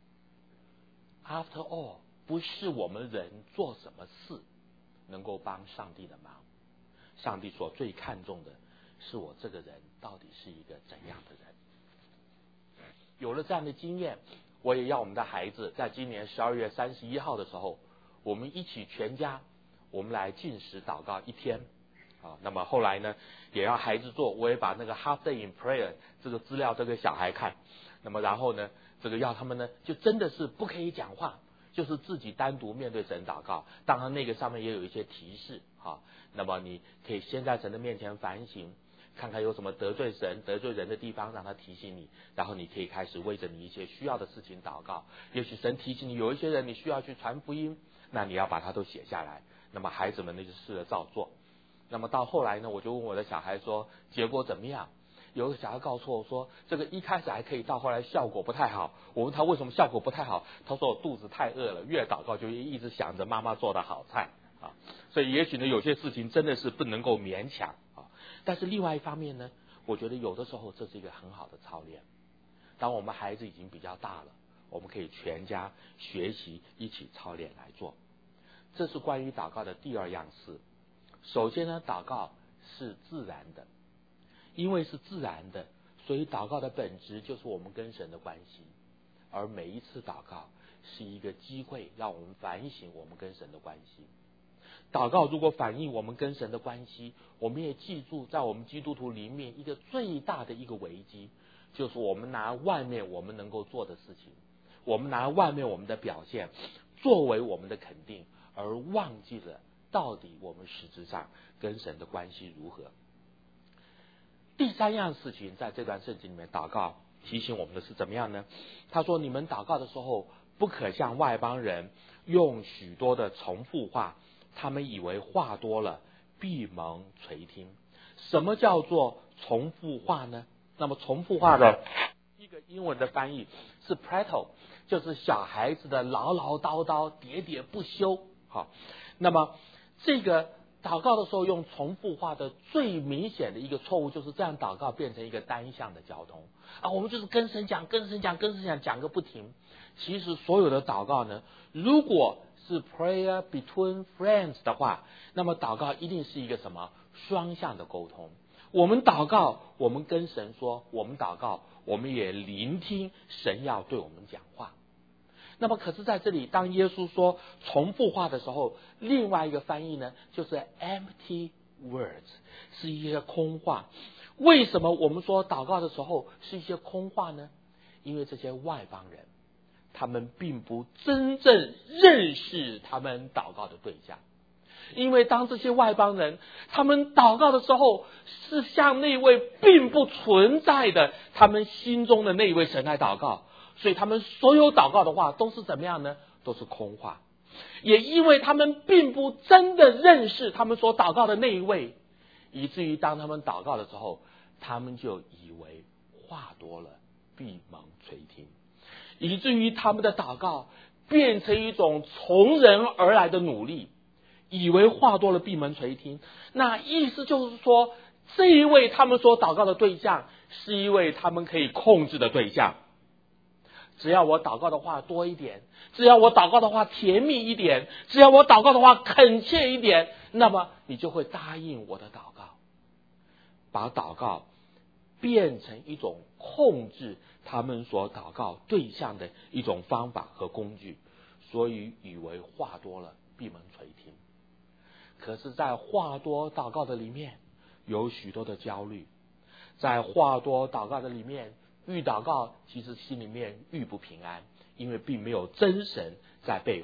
After all， 不是我们人做什么事能够帮上帝的忙，上帝所最看重的是我这个人到底是一个怎样的人。有了这样的经验，我也要我们的孩子在今年十二月三十一号的时候，我们一起全家我们来禁食祷告一天啊。那么后来呢，也让孩子做，我也把那个 Half Day in Prayer 这个资料都给小孩看。那么然后呢，这个要他们呢就真的是不可以讲话，就是自己单独面对神祷告。当然那个上面也有一些提示啊，那么你可以先在神的面前反省，看看有什么得罪神得罪人的地方，让他提醒你，然后你可以开始为着你一些需要的事情祷告。也许神提醒你有一些人你需要去传福音，那你要把它都写下来。那么孩子们呢就试着照做。那么到后来呢，我就问我的小孩说结果怎么样。有个小孩告诉我说，这个一开始还可以，到后来效果不太好。我问他为什么效果不太好，他说我肚子太饿了，越祷告就一直想着妈妈做的好菜啊。所以也许呢，有些事情真的是不能够勉强啊。但是另外一方面呢，我觉得有的时候这是一个很好的操练。当我们孩子已经比较大了，我们可以全家学习一起操练来做。这是关于祷告的第二样事。首先呢，祷告是自然的。因为是自然的，所以祷告的本质就是我们跟神的关系，而每一次祷告是一个机会让我们反省我们跟神的关系。祷告如果反映我们跟神的关系，我们也记住在我们基督徒里面一个最大的一个危机，就是我们拿外面我们能够做的事情，我们拿外面我们的表现作为我们的肯定，而忘记了到底我们实质上跟神的关系如何。第三样事情在这段圣经里面，祷告提醒我们的是怎么样呢？他说你们祷告的时候不可像外邦人用许多的重复话，他们以为话多了必蒙垂听。什么叫做重复话呢？那么重复话的一个英文的翻译是 prattle， 就是小孩子的唠唠叨叨喋喋不休。好，那么这个祷告的时候用重复话的最明显的一个错误，就是这样祷告变成一个单向的交通啊，我们就是跟神讲跟神讲跟神讲讲个不停。其实所有的祷告呢，如果是 prayer between friends 的话，那么祷告一定是一个什么双向的沟通。我们祷告，我们跟神说，我们祷告，我们也聆听神要对我们讲话。那么可是在这里，当耶稣说重复话的时候，另外一个翻译呢，就是 empty words， 是一些空话。为什么我们说祷告的时候是一些空话呢？因为这些外邦人，他们并不真正认识他们祷告的对象。因为当这些外邦人他们祷告的时候，是向那位并不存在的他们心中的那一位神来祷告，所以他们所有祷告的话都是怎么样呢？都是空话。也因为他们并不真的认识他们所祷告的那一位，以至于当他们祷告的时候，他们就以为话多了必蒙垂听，以至于他们的祷告变成一种从人而来的努力，以为话多了闭门垂听。那意思就是说，这一位他们所祷告的对象是一位他们可以控制的对象。只要我祷告的话多一点，只要我祷告的话甜蜜一点，只要我祷告的话恳切一点，那么你就会答应我的祷告。把祷告变成一种控制他们所祷告对象的一种方法和工具，所以以为话多了闭门垂听。可是在话多祷告的里面有许多的焦虑，在话多祷告的里面愈祷告其实心里面愈不平安，因为并没有真神在背后，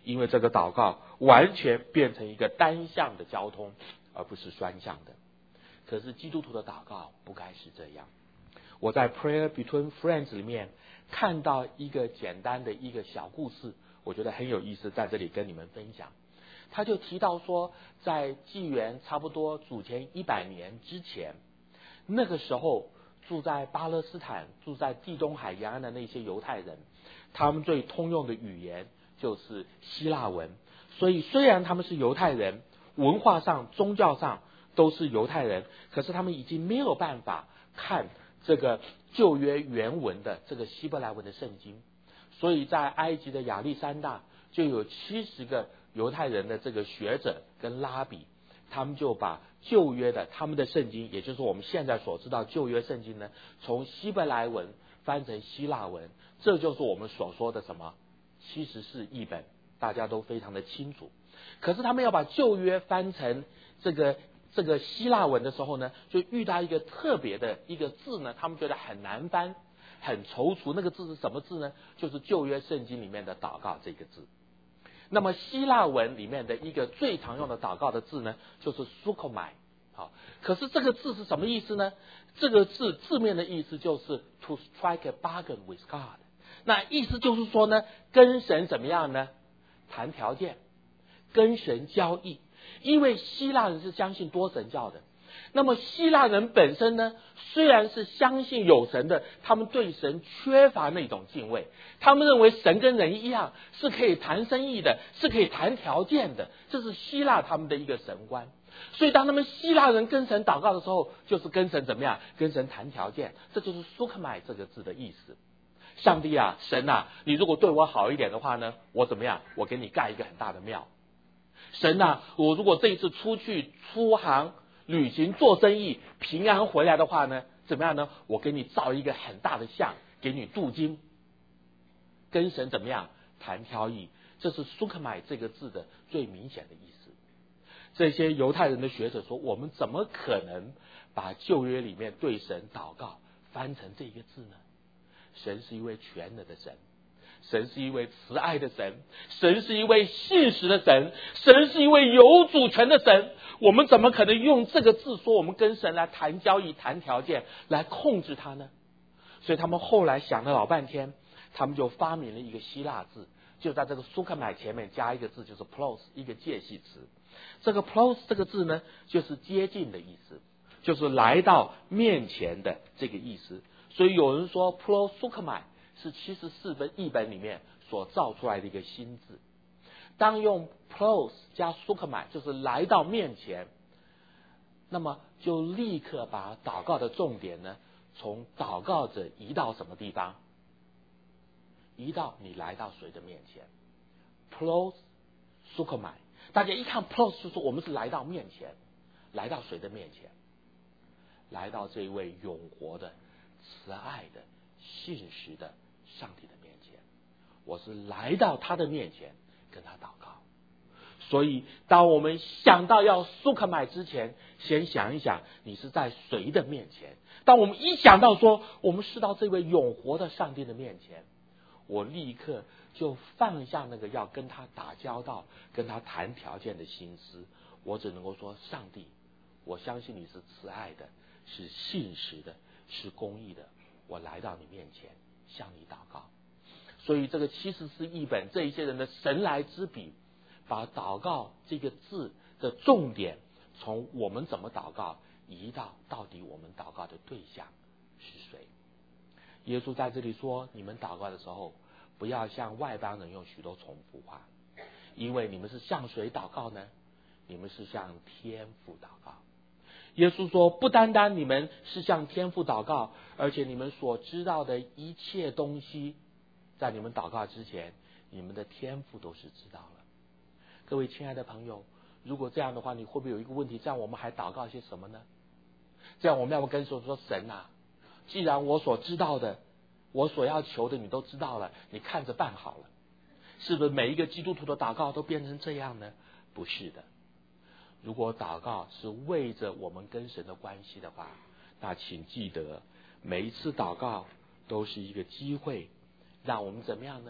因为这个祷告完全变成一个单向的交通，而不是双向的。可是基督徒的祷告不该是这样。我在 Prayer Between Friends 里面看到一个简单的一个小故事，我觉得很有意思，在这里跟你们分享。他就提到说，在纪元差不多主前一百年之前，那个时候住在巴勒斯坦、住在地中海沿岸的那些犹太人，他们最通用的语言就是希腊文。所以虽然他们是犹太人，文化上、宗教上都是犹太人，可是他们已经没有办法看这个旧约原文的这个希伯来文的圣经。所以在埃及的亚历山大就有七十个犹太人的这个学者跟拉比，他们就把旧约的他们的圣经，也就是我们现在所知道旧约圣经呢，从希伯来文翻成希腊文，这就是我们所说的什么七十士译本，大家都非常的清楚。可是他们要把旧约翻成这个这个希腊文的时候呢，就遇到一个特别的一个字呢，他们觉得很难翻，很踌躇。那个字是什么字呢？就是旧约圣经里面的祷告这个字。那么希腊文里面的一个最常用的祷告的字呢，就是 sukomai。 好，可是这个字是什么意思呢？这个字字面的意思就是 to strike a bargain with God。 那意思就是说呢，跟神怎么样呢？谈条件，跟神交易。因为希腊人是相信多神教的，那么希腊人本身呢，虽然是相信有神的，他们对神缺乏那种敬畏，他们认为神跟人一样是可以谈生意的，是可以谈条件的，这是希腊他们的一个神观。所以当他们希腊人跟神祷告的时候，就是跟神怎么样？跟神谈条件，这就是 sukomai 这个字的意思。上帝啊，神啊，你如果对我好一点的话呢，我怎么样？我给你盖一个很大的庙。神啊，我如果这一次出去出航旅行做生意平安回来的话呢，怎么样呢？我给你造一个很大的像，给你镀金。跟神怎么样？谈条意，这是 sukomai 这个字的最明显的意思。这些犹太人的学者说，我们怎么可能把旧约里面对神祷告翻成这个字呢？神是一位全能的神，神是一位慈爱的神，神是一位信实的神，神是一位有主权的神。我们怎么可能用这个字说我们跟神来谈交易、谈条件，来控制他呢？所以他们后来想了老半天，他们就发明了一个希腊字，就在这个 sukomai 前面加一个字，就是 plos， 一个介系词。这个 plos 这个字呢，就是接近的意思，就是来到面前的这个意思。所以有人说 plos sukomai 是七十四本译本里面所造出来的一个新字。当用 plos 加 sukomai， 就是来到面前，那么就立刻把祷告的重点呢，从祷告者移到什么地方？移到你来到谁的面前。 plos sukomai， 大家一看 plos 就说我们是来到面前，来到谁的面前？来到这一位永活的、慈爱的、信实的上帝的面前。我是来到他的面前跟他祷告。所以当我们想到要 sukomai 之前，先想一想你是在谁的面前。当我们一想到说我们是到这位永活的上帝的面前，我立刻就放下那个要跟他打交道、跟他谈条件的心思。我只能够说，上帝，我相信你是慈爱的，是信实的，是公义的，我来到你面前向你祷告。所以这个七十四译本这一些人的神来之笔，把祷告这个字的重点从我们怎么祷告移到到底我们祷告的对象是谁。耶稣在这里说，你们祷告的时候不要像外邦人用许多重复话，因为你们是向谁祷告呢？你们是向天父祷告。耶稣说，不单单你们是向天父祷告，而且你们所知道的一切东西，在你们祷告之前，你们的天父都是知道了。各位亲爱的朋友，如果这样的话，你会不会有一个问题，这样我们还祷告些什么呢？这样我们要不跟神说，神啊，既然我所知道的，我所要求的你都知道了，你看着办好了。是不是每一个基督徒的祷告都变成这样呢？不是的。如果祷告是为着我们跟神的关系的话，那请记得，每一次祷告都是一个机会，让我们怎么样呢？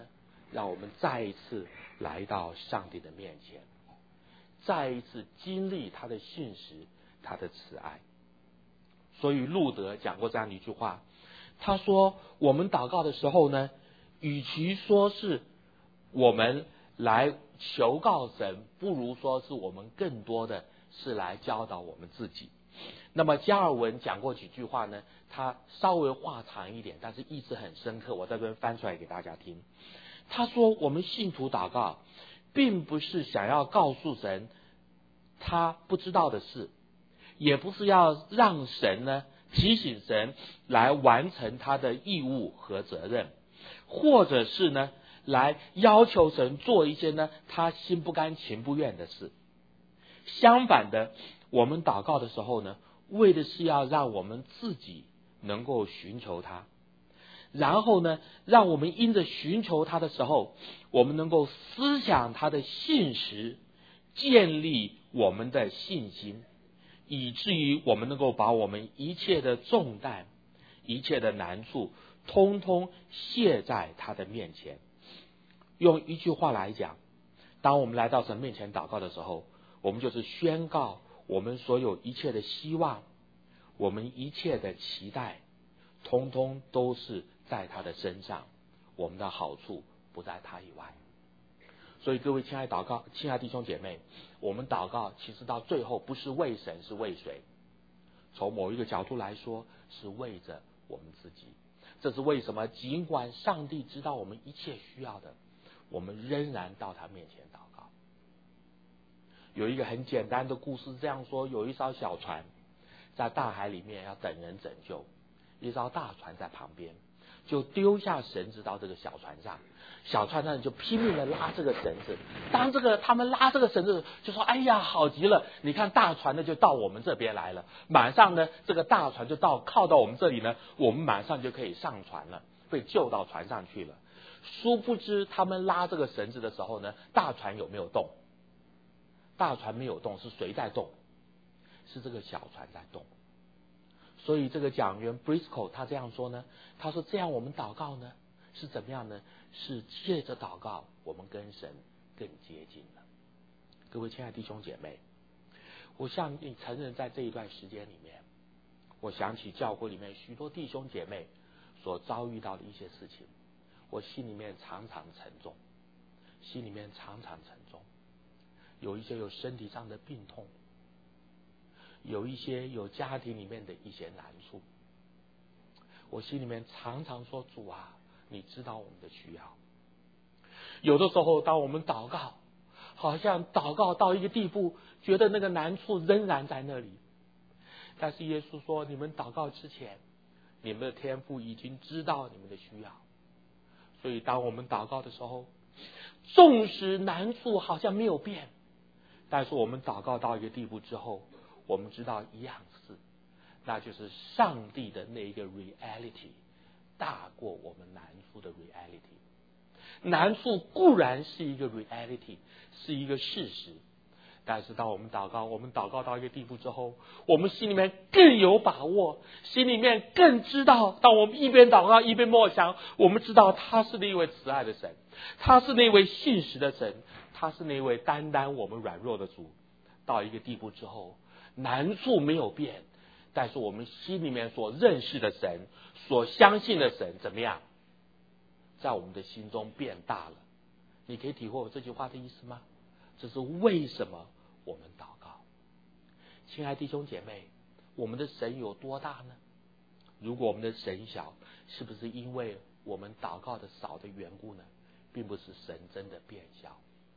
让我们再一次来到上帝的面前，再一次经历他的信实，他的慈爱。所以路德讲过这样的一句话，他说我们祷告的时候呢，与其说是我们来求告神，不如说是我们更多的是来教导我们自己。那么加尔文讲过几句话呢，他稍微话长一点，但是意思很深刻，我在这边翻出来给大家听。他说我们信徒祷告并不是想要告诉神他不知道的事，也不是要让神呢提醒神来完成他的义务和责任，或者是呢来要求神做一些呢他心不甘情不愿的事。相反的，我们祷告的时候呢，为的是要让我们自己能够寻求他，然后呢让我们因着寻求他的时候，我们能够思想他的信实，建立我们的信心，以至于我们能够把我们一切的重担，一切的难处通通卸在他的面前。用一句话来讲，当我们来到神面前祷告的时候，我们就是宣告我们所有一切的希望，我们一切的期待，通通都是在他的身上，我们的好处不在他以外。所以各位亲爱祷告亲爱弟兄姐妹，我们祷告其实到最后不是为神，是为谁？从某一个角度来说，是为着我们自己。这是为什么尽管上帝知道我们一切需要的，我们仍然到他面前祷告。有一个很简单的故事这样说，有一艘小船在大海里面要等人拯救，一艘大船在旁边，就丢下绳子到这个小船上，小船上就拼命的拉这个绳子。当这个他们拉这个绳子，就说哎呀好极了，你看大船呢就到我们这边来了，马上呢这个大船就到靠到我们这里呢，我们马上就可以上船了，被救到船上去了。殊不知他们拉这个绳子的时候呢，大船有没有动？大船没有动，是谁在动？是这个小船在动。所以这个讲员 Briscoe 他这样说呢，他说这样我们祷告呢是怎么样呢？是借着祷告我们跟神更接近了。各位亲爱的弟兄姐妹，我向你承认，在这一段时间里面，我想起教会里面许多弟兄姐妹所遭遇到的一些事情，我心里面常常沉重，心里面常常沉重。有一些有身体上的病痛，有一些有家庭里面的一些难处，我心里面常常说，主啊，你知道我们的需要。有的时候当我们祷告，好像祷告到一个地步，觉得那个难处仍然在那里，但是耶稣说，你们祷告之前，你们的天父已经知道你们的需要。所以当我们祷告的时候，纵使难处好像没有变，但是我们祷告到一个地步之后，我们知道一样事，那就是上帝的那一个 reality 大过我们难处的 reality。 难处固然是一个 reality， 是一个事实，但是当我们祷告，我们祷告到一个地步之后，我们心里面更有把握，心里面更知道，当我们一边祷告一边默想，我们知道他是那位慈爱的神，他是那位信实的神，他是那位担当我们软弱的主。到一个地步之后，难处没有变，但是我们心里面所认识的神，所相信的神怎么样，在我们的心中变大了。你可以体会我这句话的意思吗？这是为什么我们祷告。亲爱弟兄姐妹，我们的神有多大呢？如果我们的神小，是不是因为我们祷告的少的缘故呢？并不是神真的变小。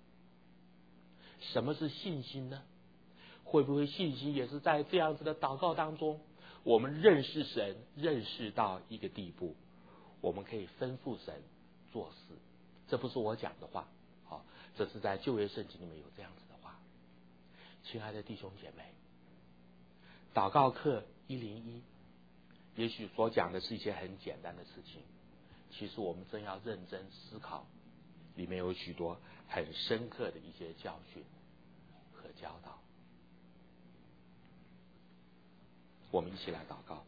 什么是信心呢？会不会信心也是在这样子的祷告当中，我们认识神，认识到一个地步，我们可以吩咐神做事。这不是我讲的话，好，这是在旧约圣经里面有这样子的话。亲爱的弟兄姐妹，祷告课一零一也许所讲的是一些很简单的事情，其实我们真要认真思考，里面有许多很深刻的一些教训和教导。我们一起来祷告。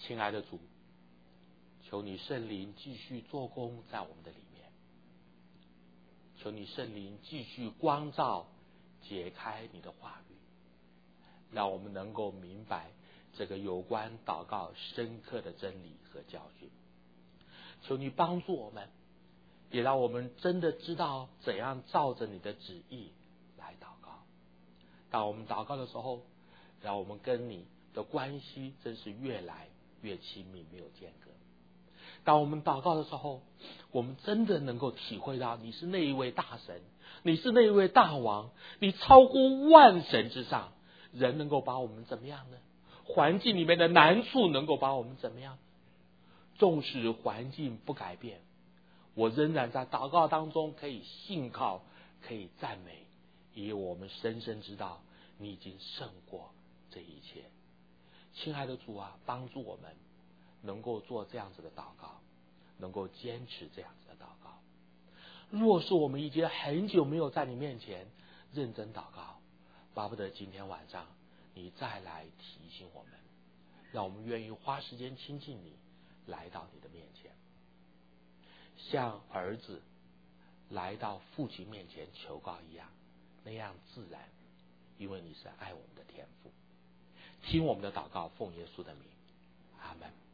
亲爱的主，求你圣灵继续做工在我们的里面，求你圣灵继续光照解开你的话语，让我们能够明白这个有关祷告深刻的真理和教训。求你帮助我们，也让我们真的知道怎样照着你的旨意来祷告。当我们祷告的时候，让我们跟你的关系真是越来越亲密，没有间隔。当我们祷告的时候，我们真的能够体会到你是那一位大神，你是那一位大王，你超乎万神之上。人能够把我们怎么样呢？环境里面的难处能够把我们怎么样？纵使环境不改变，我仍然在祷告当中可以信靠，可以赞美，因为我们深深知道你已经胜过这一切。亲爱的主啊，帮助我们能够做这样子的祷告，能够坚持这样子的祷告。若是我们已经很久没有在你面前认真祷告，巴不得今天晚上你再来提醒我们，让我们愿意花时间亲近你，来到你的面前，像儿子来到父亲面前求告一样，那样自然，因为你是爱我们的天父。听我们的祷告，奉耶稣的名，阿们。